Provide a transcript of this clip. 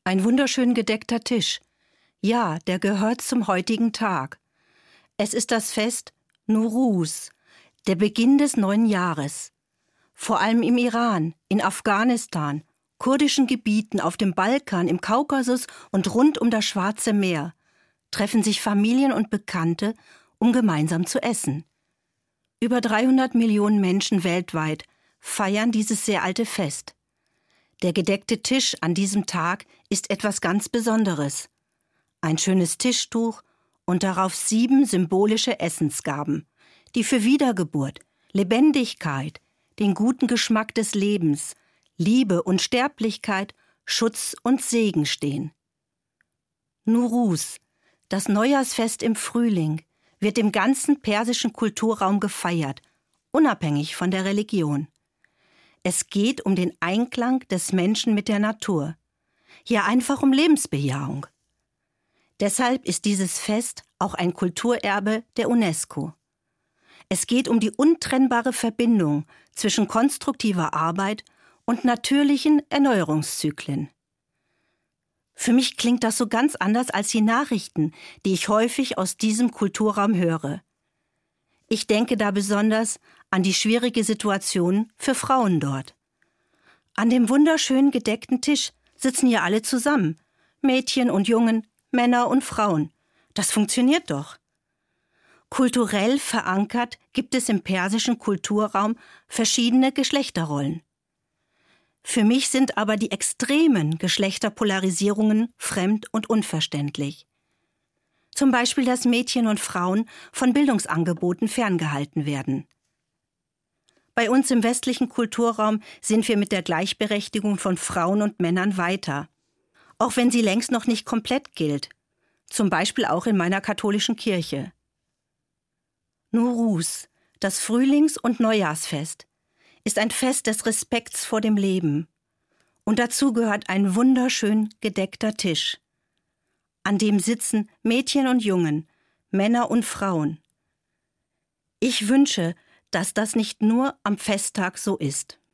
Ein wunderschön gedeckter Tisch. Ja, der gehört zum heutigen Tag. Es ist das Fest Nowruz, der Beginn des neuen Jahres. Vor allem im Iran, in Afghanistan, kurdischen Gebieten, auf dem Balkan, im Kaukasus und rund um das Schwarze Meer treffen sich Familien und Bekannte, um gemeinsam zu essen. Über 300 Millionen Menschen weltweit feiern dieses sehr alte Fest. Der gedeckte Tisch an diesem Tag ist etwas ganz Besonderes. Ein schönes Tischtuch und darauf 7 symbolische Essensgaben, die für Wiedergeburt, Lebendigkeit, den guten Geschmack des Lebens, Liebe und Sterblichkeit, Schutz und Segen stehen. Nowruz, das Neujahrsfest im Frühling, wird im ganzen persischen Kulturraum gefeiert, unabhängig von der Religion. Es geht um den Einklang des Menschen mit der Natur, ja einfach um Lebensbejahung. Deshalb ist dieses Fest auch ein Kulturerbe der UNESCO. Es geht um die untrennbare Verbindung zwischen konstruktiver Arbeit und natürlichen Erneuerungszyklen. Für mich klingt das so ganz anders als die Nachrichten, die ich häufig aus diesem Kulturraum höre. Ich denke da besonders an die schwierige Situation für Frauen dort. An dem wunderschön gedeckten Tisch sitzen ja alle zusammen, Mädchen und Jungen, Männer und Frauen. Das funktioniert doch. Kulturell verankert gibt es im persischen Kulturraum verschiedene Geschlechterrollen. Für mich sind aber die extremen Geschlechterpolarisierungen fremd und unverständlich. Zum Beispiel, dass Mädchen und Frauen von Bildungsangeboten ferngehalten werden. Bei uns im westlichen Kulturraum sind wir mit der Gleichberechtigung von Frauen und Männern weiter, auch wenn sie längst noch nicht komplett gilt, zum Beispiel auch in meiner katholischen Kirche. Nowruz, das Frühlings- und Neujahrsfest, ist ein Fest des Respekts vor dem Leben. Und dazu gehört ein wunderschön gedeckter Tisch. An dem sitzen Mädchen und Jungen, Männer und Frauen. Ich wünsche, dass das nicht nur am Festtag so ist.